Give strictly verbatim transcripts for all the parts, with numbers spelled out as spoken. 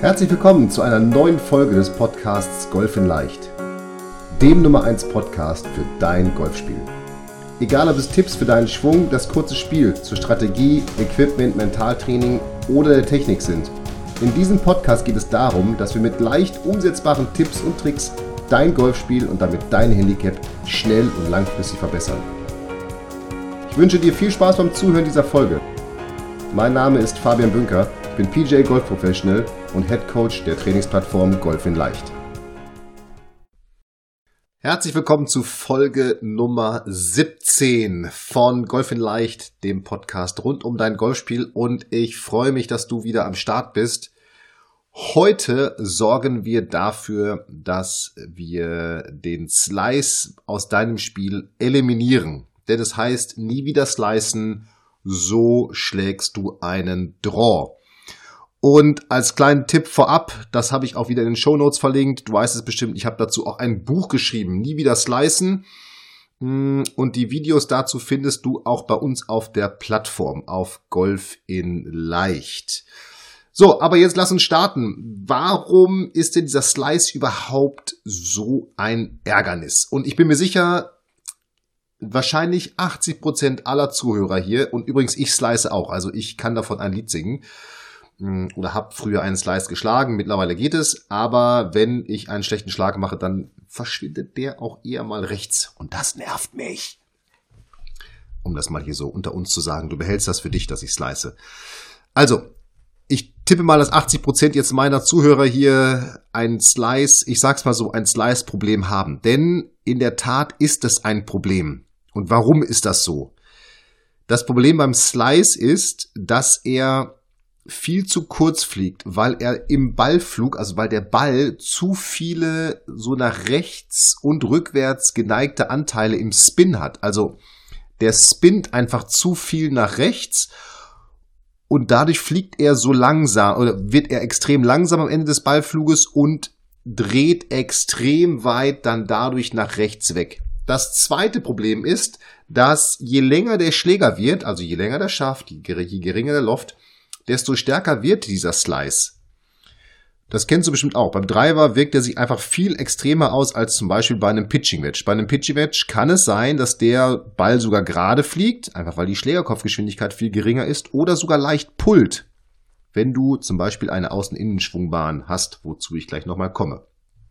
Herzlich willkommen zu einer neuen Folge des Podcasts Golf in Leicht, dem Nummer eins Podcast für dein Golfspiel. Egal ob es Tipps für deinen Schwung, das kurze Spiel, zur Strategie, Equipment, Mentaltraining oder der Technik sind. In diesem Podcast geht es darum, dass wir mit leicht umsetzbaren Tipps und Tricks dein Golfspiel und damit dein Handicap schnell und langfristig verbessern. Ich wünsche dir viel Spaß beim Zuhören dieser Folge. Mein Name ist Fabian Bünker, ich bin P G A Golf Professional und Head Coach der Trainingsplattform Golf in Leicht. Herzlich willkommen zu Folge Nummer siebzehn von Golf in Leicht, dem Podcast rund um dein Golfspiel, und ich freue mich, dass du wieder am Start bist. Heute sorgen wir dafür, dass wir den Slice aus deinem Spiel eliminieren. Denn das heißt, nie wieder slicen, so schlägst du einen Draw. Und als kleinen Tipp vorab, das habe ich auch wieder in den Shownotes verlinkt, du weißt es bestimmt, ich habe dazu auch ein Buch geschrieben, Nie wieder slicen. Und die Videos dazu findest du auch bei uns auf der Plattform, auf Golf in Leicht. So, aber jetzt lass uns starten. Warum ist denn dieser Slice überhaupt so ein Ärgernis? Und ich bin mir sicher, wahrscheinlich achtzig Prozent aller Zuhörer hier, und übrigens ich slice auch, also ich kann davon ein Lied singen oder habe früher einen Slice geschlagen, mittlerweile geht es, aber wenn ich einen schlechten Schlag mache, dann verschwindet der auch eher mal rechts und das nervt mich. Um das mal hier so unter uns zu sagen, du behältst das für dich, dass ich slice. Also, ich tippe mal, dass achtzig Prozent jetzt meiner Zuhörer hier ein Slice, ich sag's mal so, ein Slice-Problem haben, denn in der Tat ist es ein Problem. Und warum ist das so? Das Problem beim Slice ist, dass er viel zu kurz fliegt, weil er im Ballflug, also weil der Ball zu viele so nach rechts und rückwärts geneigte Anteile im Spin hat. Also der spinnt einfach zu viel nach rechts und dadurch fliegt er so langsam oder wird er extrem langsam am Ende des Ballfluges und dreht extrem weit dann dadurch nach rechts weg. Das zweite Problem ist, dass je länger der Schläger wird, also je länger der Schaft, je geringer der Loft, desto stärker wird dieser Slice. Das kennst du bestimmt auch. Beim Driver wirkt er sich einfach viel extremer aus als zum Beispiel bei einem Pitching Wedge. Bei einem Pitching Wedge kann es sein, dass der Ball sogar gerade fliegt, einfach weil die Schlägerkopfgeschwindigkeit viel geringer ist, oder sogar leicht pullt, wenn du zum Beispiel eine Außen-Innen-Schwungbahn hast, wozu ich gleich nochmal komme.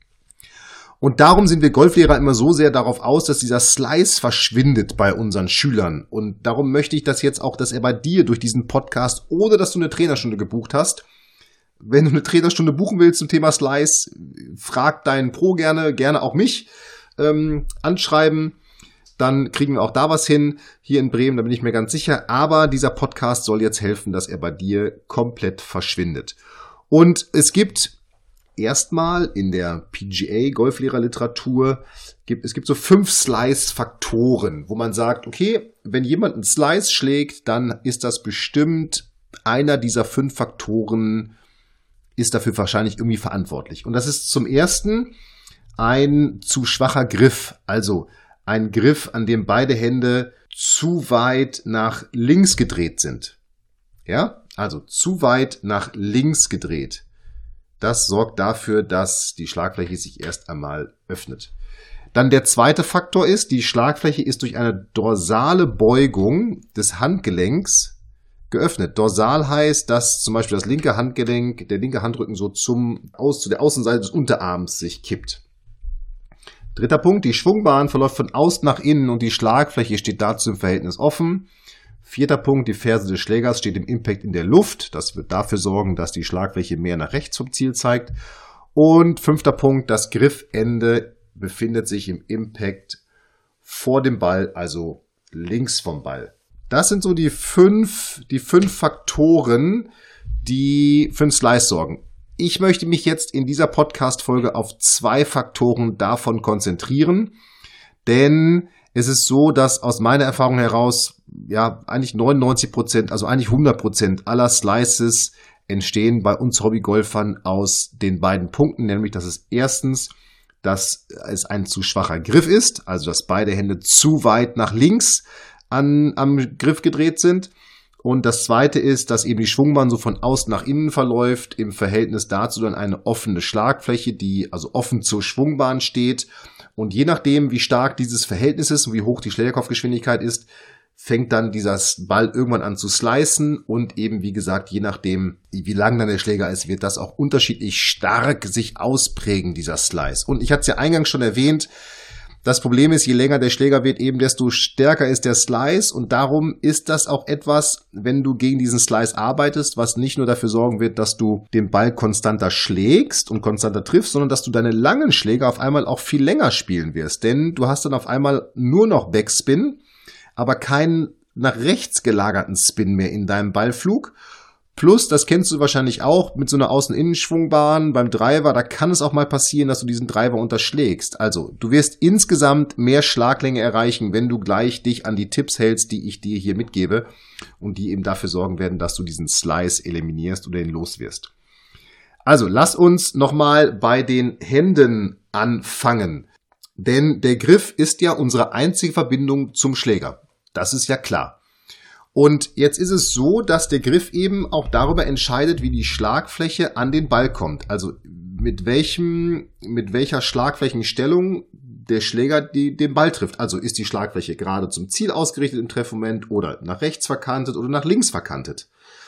Und darum sind wir Golflehrer immer so sehr darauf aus, dass dieser Slice verschwindet bei unseren Schülern. Und darum möchte ich das jetzt auch, dass er bei dir durch diesen Podcast, ohne dass du eine Trainerstunde gebucht hast, wenn du eine Trainerstunde buchen willst zum Thema Slice, frag deinen Pro gerne, gerne auch mich, ähm, anschreiben. Dann kriegen wir auch da was hin, hier in Bremen, da bin ich mir ganz sicher. Aber dieser Podcast soll jetzt helfen, dass er bei dir komplett verschwindet. Und es gibt erstmal in der P G A-Golflehrerliteratur, gibt, es gibt so fünf Slice-Faktoren, wo man sagt, okay, wenn jemand einen Slice schlägt, dann ist das bestimmt einer dieser fünf Faktoren, ist dafür wahrscheinlich irgendwie verantwortlich. Und das ist zum ersten ein zu schwacher Griff, also ein Griff, an dem beide Hände zu weit nach links gedreht sind. Ja, also zu weit nach links gedreht. Das sorgt dafür, dass die Schlagfläche sich erst einmal öffnet. Dann der zweite Faktor ist, die Schlagfläche ist durch eine dorsale Beugung des Handgelenks geöffnet. Dorsal heißt, dass zum Beispiel das linke Handgelenk, der linke Handrücken so zum, aus, zu der Außenseite des Unterarms sich kippt. Dritter Punkt, die Schwungbahn verläuft von außen nach innen und die Schlagfläche steht dazu im Verhältnis offen. Vierter Punkt, die Ferse des Schlägers steht im Impact in der Luft. Das wird dafür sorgen, dass die Schlagfläche mehr nach rechts vom Ziel zeigt. Und fünfter Punkt, das Griffende befindet sich im Impact vor dem Ball, also links vom Ball. Das sind so die fünf, die fünf Faktoren, die für einen Slice sorgen. Ich möchte mich jetzt in dieser Podcast-Folge auf zwei Faktoren davon konzentrieren, denn es ist so, dass aus meiner Erfahrung heraus ja eigentlich neunundneunzig Prozent, also eigentlich hundert Prozent aller Slices entstehen bei uns Hobbygolfern aus den beiden Punkten, nämlich dass es erstens, dass es ein zu schwacher Griff ist, also dass beide Hände zu weit nach links an, am Griff gedreht sind, Und das zweite ist, dass eben die Schwungbahn so von außen nach innen verläuft, im Verhältnis dazu dann eine offene Schlagfläche, die also offen zur Schwungbahn steht. Und je nachdem, wie stark dieses Verhältnis ist und wie hoch die Schlägerkopfgeschwindigkeit ist, fängt dann dieser Ball irgendwann an zu slicen. Und eben, wie gesagt, je nachdem, wie lang dann der Schläger ist, wird das auch unterschiedlich stark sich ausprägen, dieser Slice. Und ich hatte es ja eingangs schon erwähnt, das Problem ist, je länger der Schläger wird, eben desto stärker ist der Slice und darum ist das auch etwas, wenn du gegen diesen Slice arbeitest, was nicht nur dafür sorgen wird, dass du den Ball konstanter schlägst und konstanter triffst, sondern dass du deine langen Schläger auf einmal auch viel länger spielen wirst, denn du hast dann auf einmal nur noch Backspin, aber keinen nach rechts gelagerten Spin mehr in deinem Ballflug. Plus, das kennst du wahrscheinlich auch, mit so einer Außen-Innen-Schwungbahn beim Driver, da kann es auch mal passieren, dass du diesen Driver unterschlägst. Also, du wirst insgesamt mehr Schlaglänge erreichen, wenn du gleich dich an die Tipps hältst, die ich dir hier mitgebe und die eben dafür sorgen werden, dass du diesen Slice eliminierst oder ihn los wirst. Also, lass uns nochmal bei den Händen anfangen. Denn der Griff ist ja unsere einzige Verbindung zum Schläger. Das ist ja klar. Und jetzt ist es so, dass der Griff eben auch darüber entscheidet, wie die Schlagfläche an den Ball kommt. Also mit welchem, mit welcher Schlagflächenstellung der Schläger die, den Ball trifft. Also ist die Schlagfläche gerade zum Ziel ausgerichtet im Treffmoment oder nach rechts verkantet oder nach links verkantet.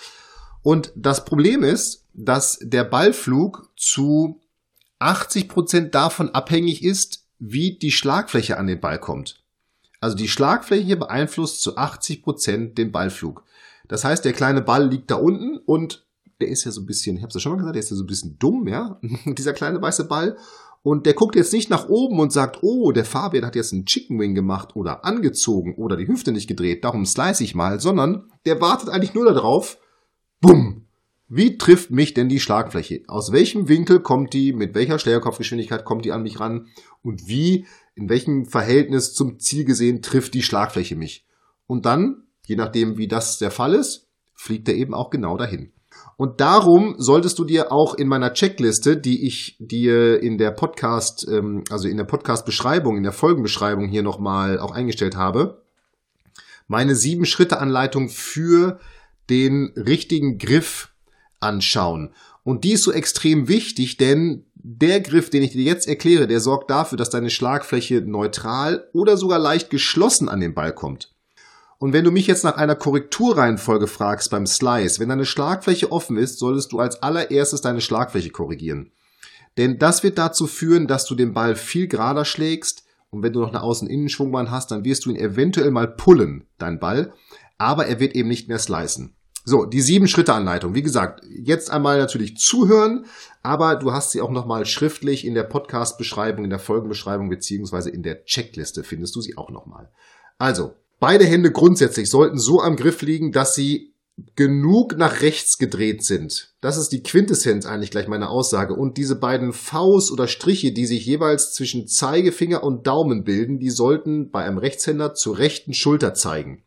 Und das Problem ist, dass der Ballflug zu achtzig Prozent davon abhängig ist, wie die Schlagfläche an den Ball kommt. Also die Schlagfläche beeinflusst zu achtzig Prozent den Ballflug. Das heißt, der kleine Ball liegt da unten und der ist ja so ein bisschen, ich habe es ja schon mal gesagt, der ist ja so ein bisschen dumm, ja, dieser kleine weiße Ball. Und der guckt jetzt nicht nach oben und sagt, oh, der Fabian hat jetzt einen Chicken Wing gemacht oder angezogen oder die Hüfte nicht gedreht, darum slice ich mal, sondern der wartet eigentlich nur darauf, bumm, wie trifft mich denn die Schlagfläche? Aus welchem Winkel kommt die, mit welcher Schlägerkopfgeschwindigkeit kommt die an mich ran und wie, in welchem Verhältnis zum Ziel gesehen trifft die Schlagfläche mich? Und dann, je nachdem wie das der Fall ist, fliegt er eben auch genau dahin. Und darum solltest du dir auch in meiner Checkliste, die ich dir in der Podcast, also in der Podcast-Beschreibung, in der Folgenbeschreibung hier nochmal auch eingestellt habe, meine sieben Schritte Anleitung für den richtigen Griff anschauen. Und die ist so extrem wichtig, denn der Griff, den ich dir jetzt erkläre, der sorgt dafür, dass deine Schlagfläche neutral oder sogar leicht geschlossen an den Ball kommt. Und wenn du mich jetzt nach einer Korrekturreihenfolge fragst beim Slice, wenn deine Schlagfläche offen ist, solltest du als allererstes deine Schlagfläche korrigieren. Denn das wird dazu führen, dass du den Ball viel gerader schlägst und wenn du noch eine Außen-Innen-Schwungbahn hast, dann wirst du ihn eventuell mal pullen, deinen Ball, aber er wird eben nicht mehr slicen. So, die Sieben-Schritte-Anleitung. Wie gesagt, jetzt einmal natürlich zuhören, aber du hast sie auch nochmal schriftlich in der Podcast-Beschreibung, in der Folgenbeschreibung beziehungsweise in der Checkliste findest du sie auch nochmal. Also, beide Hände grundsätzlich sollten so am Griff liegen, dass sie genug nach rechts gedreht sind. Das ist die Quintessenz eigentlich gleich meiner Aussage. Und diese beiden Vs oder Striche, die sich jeweils zwischen Zeigefinger und Daumen bilden, die sollten bei einem Rechtshänder zur rechten Schulter zeigen.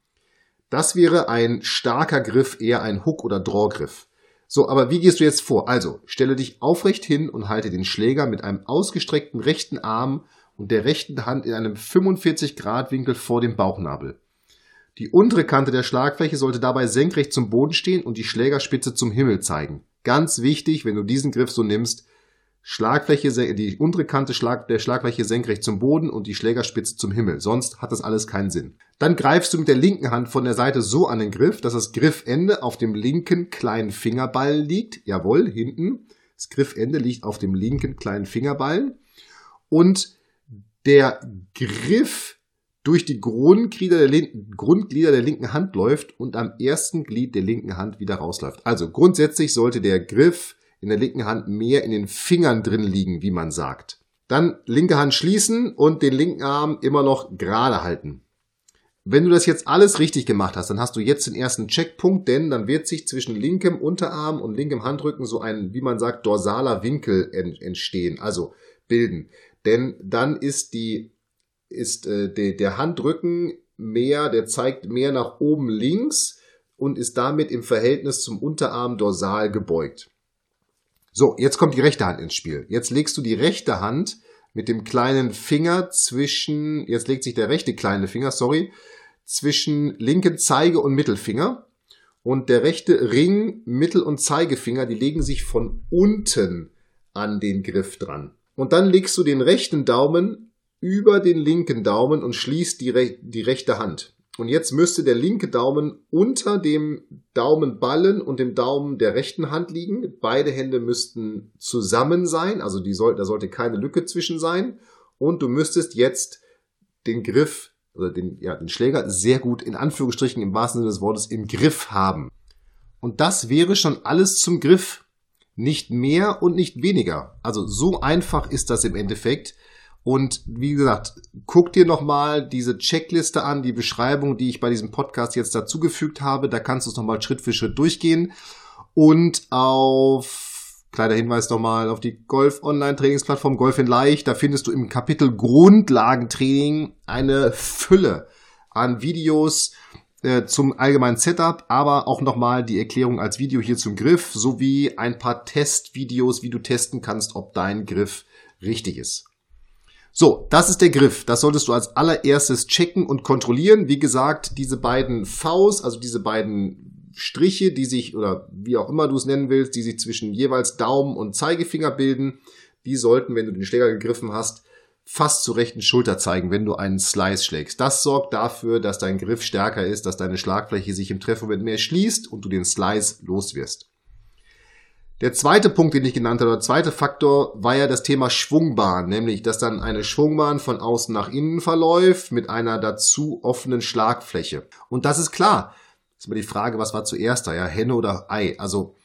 Das wäre ein starker Griff, eher ein Hook- oder Draw-Griff. So, aber wie gehst du jetzt vor? Also, stelle dich aufrecht hin und halte den Schläger mit einem ausgestreckten rechten Arm und der rechten Hand in einem fünfundvierzig Grad Winkel vor dem Bauchnabel. Die untere Kante der Schlagfläche sollte dabei senkrecht zum Boden stehen und die Schlägerspitze zum Himmel zeigen. Ganz wichtig, wenn du diesen Griff so nimmst, Schlagfläche, die untere Kante der Schlagfläche senkrecht zum Boden und die Schlägerspitze zum Himmel. Sonst hat das alles keinen Sinn. Dann greifst du mit der linken Hand von der Seite so an den Griff, dass das Griffende auf dem linken kleinen Fingerballen liegt. Jawohl, hinten. Das Griffende liegt auf dem linken kleinen Fingerballen. Und der Griff durch die Grundglieder der, linken, Grundglieder der linken Hand läuft und am ersten Glied der linken Hand wieder rausläuft. Also grundsätzlich sollte der Griff in der linken Hand mehr in den Fingern drin liegen, wie man sagt. Dann linke Hand schließen und den linken Arm immer noch gerade halten. Wenn du das jetzt alles richtig gemacht hast, dann hast du jetzt den ersten Checkpunkt, denn dann wird sich zwischen linkem Unterarm und linkem Handrücken so ein, wie man sagt, dorsaler Winkel entstehen, also bilden. Denn dann ist die ist äh, de, der Handrücken mehr, der zeigt mehr nach oben links und ist damit im Verhältnis zum Unterarm dorsal gebeugt. So, jetzt kommt die rechte Hand ins Spiel. Jetzt legst du die rechte Hand mit dem kleinen Finger zwischen, jetzt legt sich der rechte kleine Finger, sorry, zwischen linken Zeige- und Mittelfinger Und der rechte Ring, Mittel- und Zeigefinger, die legen sich von unten an den Griff dran. Und dann legst du den rechten Daumen über den linken Daumen und schließt die, re- die rechte Hand. Und jetzt müsste der linke Daumen unter dem Daumenballen und dem Daumen der rechten Hand liegen. Beide Hände müssten zusammen sein, also die soll, da sollte keine Lücke zwischen sein. Und du müsstest jetzt den Griff, oder den, ja, den Schläger sehr gut, in Anführungsstrichen im wahrsten Sinne des Wortes, im Griff haben. Und das wäre schon alles zum Griff. Nicht mehr und nicht weniger. Also so einfach ist das im Endeffekt. Und wie gesagt, guck dir nochmal diese Checkliste an, die Beschreibung, die ich bei diesem Podcast jetzt dazugefügt habe. Da kannst du es nochmal Schritt für Schritt durchgehen. Und auf, kleiner Hinweis nochmal, auf die Golf-Online-Trainingsplattform Golf in Leicht. Da findest du im Kapitel Grundlagentraining eine Fülle an Videos äh, zum allgemeinen Setup, aber auch nochmal die Erklärung als Video hier zum Griff, sowie ein paar Testvideos, wie du testen kannst, ob dein Griff richtig ist. So, das ist der Griff. Das solltest du als allererstes checken und kontrollieren. Wie gesagt, diese beiden Vs, also diese beiden Striche, die sich, oder wie auch immer du es nennen willst, die sich zwischen jeweils Daumen und Zeigefinger bilden, die sollten, wenn du den Schläger gegriffen hast, fast zur rechten Schulter zeigen, wenn du einen Slice schlägst. Das sorgt dafür, dass dein Griff stärker ist, dass deine Schlagfläche sich im Treffmoment mehr schließt und du den Slice los wirst. Der zweite Punkt, den ich genannt habe, der zweite Faktor, war ja das Thema Schwungbahn, nämlich, dass dann eine Schwungbahn von außen nach innen verläuft mit einer dazu offenen Schlagfläche. Und das ist klar. Das ist immer die Frage, was war zuerst da, ja, Henne oder Ei? Also,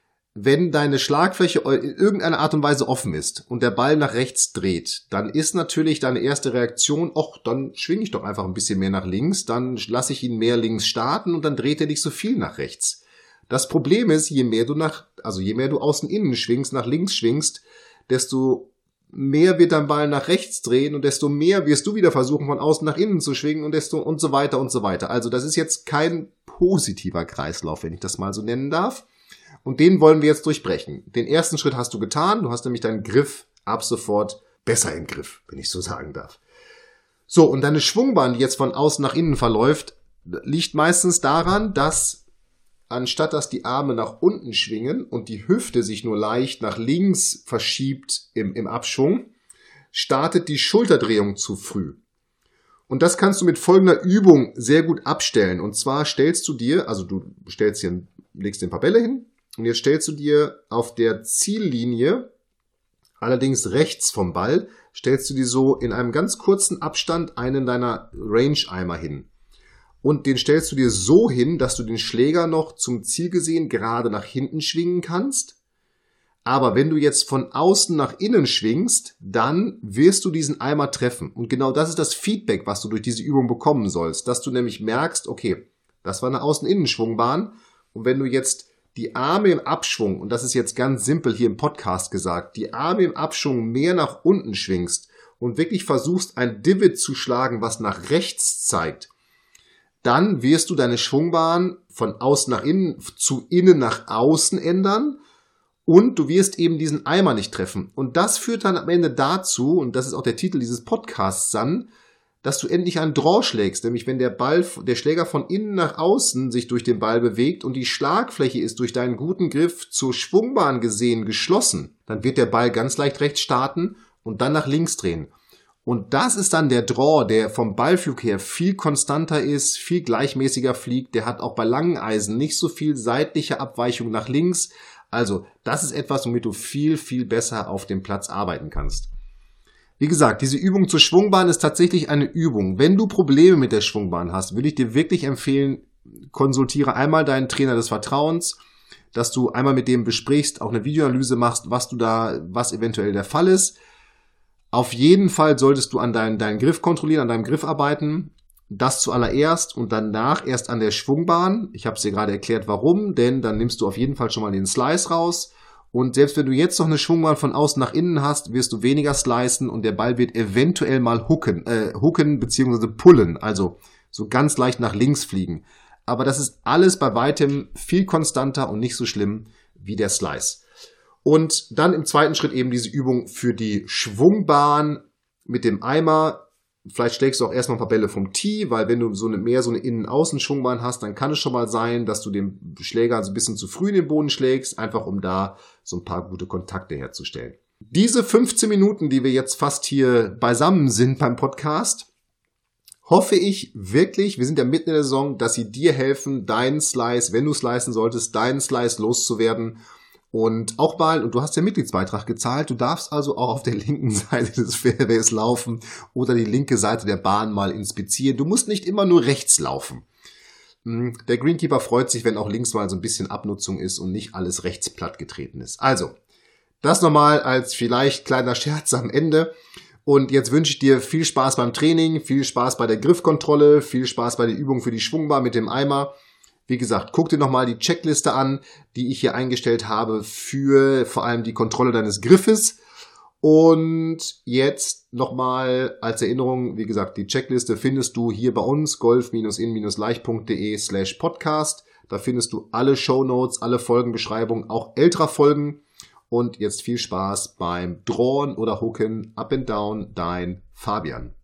wenn deine Schlagfläche in irgendeiner Art und Weise offen ist und der Ball nach rechts dreht, dann ist natürlich deine erste Reaktion, ach, dann schwinge ich doch einfach ein bisschen mehr nach links, dann lasse ich ihn mehr links starten und dann dreht er nicht so viel nach rechts. Das Problem ist, je mehr du nach, also je mehr du außen innen schwingst, nach links schwingst, desto mehr wird dein Ball nach rechts drehen und desto mehr wirst du wieder versuchen, von außen nach innen zu schwingen und desto und so weiter und so weiter. Also das ist jetzt kein positiver Kreislauf, wenn ich das mal so nennen darf. Und den wollen wir jetzt durchbrechen. Den ersten Schritt hast du getan. Du hast nämlich deinen Griff ab sofort besser im Griff, wenn ich so sagen darf. So, und deine Schwungbahn, die jetzt von außen nach innen verläuft, liegt meistens daran, dass anstatt dass die Arme nach unten schwingen und die Hüfte sich nur leicht nach links verschiebt im, im Abschwung, startet die Schulterdrehung zu früh. Und das kannst du mit folgender Übung sehr gut abstellen. Und zwar stellst du dir, also du stellst hier, legst dir ein paar Bälle hin und jetzt stellst du dir auf der Ziellinie, allerdings rechts vom Ball, stellst du dir so in einem ganz kurzen Abstand einen deiner Range-Eimer hin. Und den stellst du dir so hin, dass du den Schläger noch zum Ziel gesehen gerade nach hinten schwingen kannst. Aber wenn du jetzt von außen nach innen schwingst, dann wirst du diesen Eimer treffen. Und genau das ist das Feedback, was du durch diese Übung bekommen sollst. Dass du nämlich merkst, okay, das war eine Außen-Innen-Schwungbahn. Und wenn du jetzt die Arme im Abschwung, und das ist jetzt ganz simpel hier im Podcast gesagt, die Arme im Abschwung mehr nach unten schwingst und wirklich versuchst, ein Divot zu schlagen, was nach rechts zeigt, dann wirst du deine Schwungbahn von außen nach innen zu innen nach außen ändern und du wirst eben diesen Eimer nicht treffen. Und das führt dann am Ende dazu, und das ist auch der Titel dieses Podcasts dann, dass du endlich einen Draw schlägst, nämlich wenn der Ball, der Schläger von innen nach außen sich durch den Ball bewegt und die Schlagfläche ist durch deinen guten Griff zur Schwungbahn gesehen geschlossen, dann wird der Ball ganz leicht rechts starten und dann nach links drehen. Und das ist dann der Draw, der vom Ballflug her viel konstanter ist, viel gleichmäßiger fliegt. Der hat auch bei langen Eisen nicht so viel seitliche Abweichung nach links. Also das ist etwas, womit du viel, viel besser auf dem Platz arbeiten kannst. Wie gesagt, diese Übung zur Schwungbahn ist tatsächlich eine Übung. Wenn du Probleme mit der Schwungbahn hast, würde ich dir wirklich empfehlen, konsultiere einmal deinen Trainer des Vertrauens, dass du einmal mit dem besprichst, auch eine Videoanalyse machst, was du da, was eventuell der Fall ist. Auf jeden Fall solltest du an deinen, deinen Griff kontrollieren, an deinem Griff arbeiten. Das zuallererst und danach erst an der Schwungbahn. Ich habe es dir gerade erklärt, warum, denn dann nimmst du auf jeden Fall schon mal den Slice raus. Und selbst wenn du jetzt noch eine Schwungbahn von außen nach innen hast, wirst du weniger slicen und der Ball wird eventuell mal hooken, äh, hooken bzw. pullen, also so ganz leicht nach links fliegen. Aber das ist alles bei weitem viel konstanter und nicht so schlimm wie der Slice. Und dann im zweiten Schritt eben diese Übung für die Schwungbahn mit dem Eimer. vielleicht schlägst du auch erstmal ein paar Bälle vom Tee, weil wenn du so eine, mehr so eine Innen-Außen-Schwungbahn hast, dann kann es schon mal sein, dass du den Schläger so ein bisschen zu früh in den Boden schlägst, einfach um da so ein paar gute Kontakte herzustellen. Diese fünfzehn Minuten, die wir jetzt fast hier beisammen sind beim Podcast, hoffe ich wirklich, wir sind ja mitten in der Saison, dass sie dir helfen, deinen Slice, wenn du slicen solltest, deinen Slice loszuwerden. Und auch mal, und du hast ja Mitgliedsbeitrag gezahlt, du darfst also auch auf der linken Seite des Fairways laufen oder die linke Seite der Bahn mal inspizieren. Du musst nicht immer nur rechts laufen. Der Greenkeeper freut sich, wenn auch links mal so ein bisschen Abnutzung ist und nicht alles rechts platt getreten ist. Also, das nochmal als vielleicht kleiner Scherz am Ende. Und jetzt wünsche ich dir viel Spaß beim Training, viel Spaß bei der Griffkontrolle, viel Spaß bei der Übung für die Schwungbar mit dem Eimer. Wie gesagt, guck dir nochmal die Checkliste an, die ich hier eingestellt habe für vor allem die Kontrolle deines Griffes. Und jetzt nochmal als Erinnerung, wie gesagt, die Checkliste findest du hier bei uns, golf-in-leicht.de slash podcast. Da findest du alle Shownotes, alle Folgenbeschreibungen, auch älterer Folgen. Und jetzt viel Spaß beim Drawn oder Hooken, Up and Down, dein Fabian.